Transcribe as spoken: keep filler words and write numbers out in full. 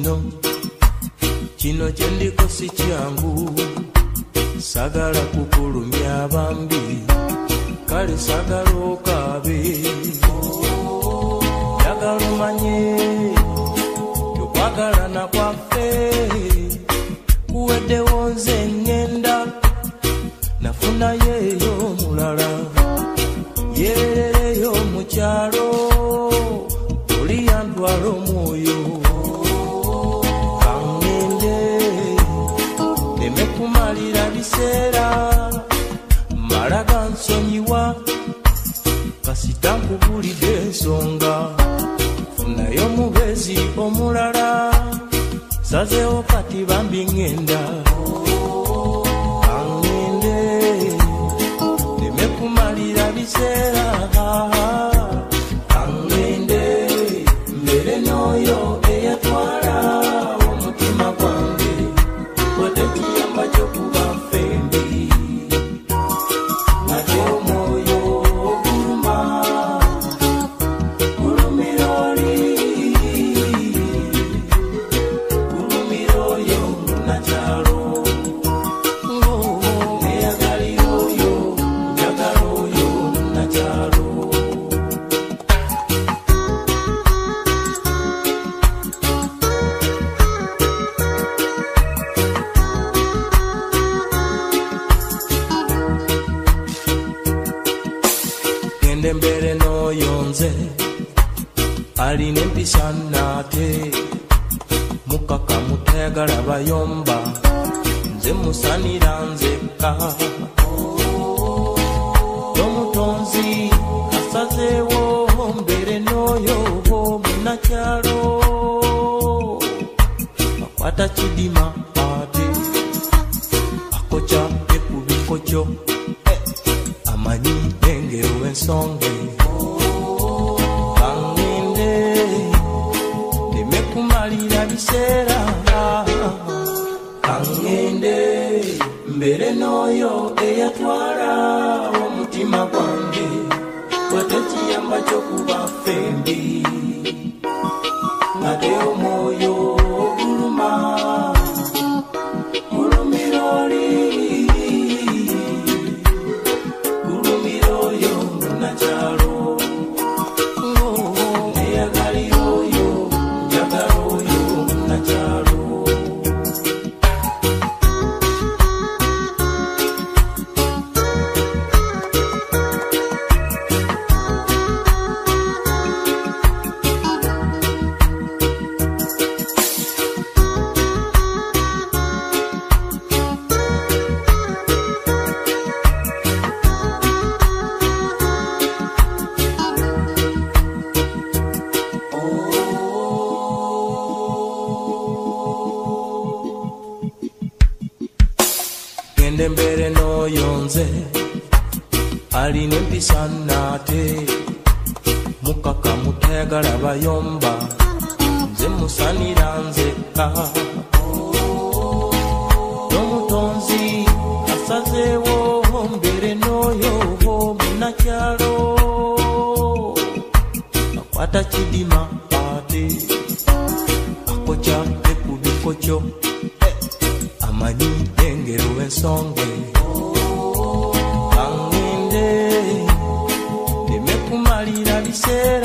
kino kino kyendiko si kyangu sagala kukulumya bambi kale sagala okabe yagala omanye tukwagalana kwaffe kuweddewo nze ngenda nafunayo mulala yerereyo mukyalo oli yantwala omwoyo kangende nemekumalira biseera malaga nsonyiwa kasita nkubulidde ensonga funayo mubezi omulala sazeewo kati bambi ngenda kangende nemekumalira biseera kangende mbere n'oyo eyatwala omutima gwange wadde kiyamba kyokuba ffembi ate omwoyo oguluma gulumira oli gulumira oyo munakyalo neyagalira oyo njagala oyo munakyalo. Gende mbere n'oyo nze alina empisa nnaate mukaka mutayagala bayomba nze musanira nzekka n'omutonzi asazeewo mbere n'oyo munakyalo akwata kidima ate akokya ekubikokyo amanyi engero ensonge kangende nemekumalira biseera kangende mbere n'oyo eyatwala omutima gwange wadde kiyamba kyokuba ffembi ate omwoyo oguluma gulumira oli gulumira oyo munakyalo neyagalira oyo njagala oyo munakyalo. Gende mbere n'oyo nze alina empisa nnaate mukaka mutayagala bayomba nze musanira nzekka n'omutonzi asazeewo mbere n'oyo munakyalo akwata kidima ate akokya ekubikokyo amanyi engero ensonge kangende nemekumalira biseera